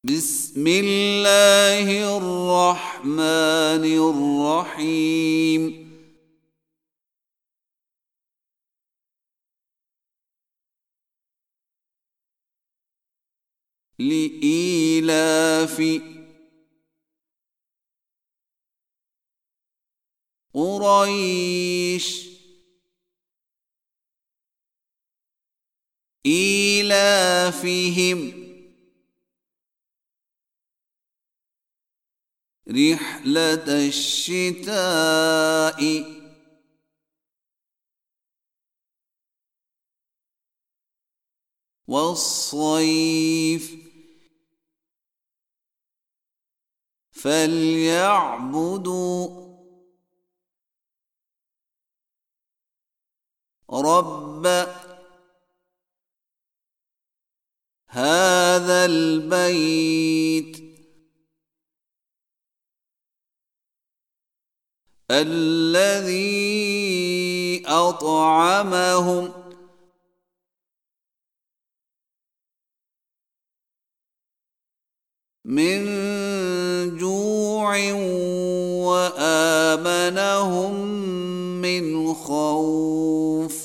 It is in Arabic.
بسم الله الرحمن الرحيم لإيلاف قريش إيلافهم رحلة الشتاء والصيف فليعبدوا رب هذا البيت الذي أطعمهم من جوع وآمنهم من خوف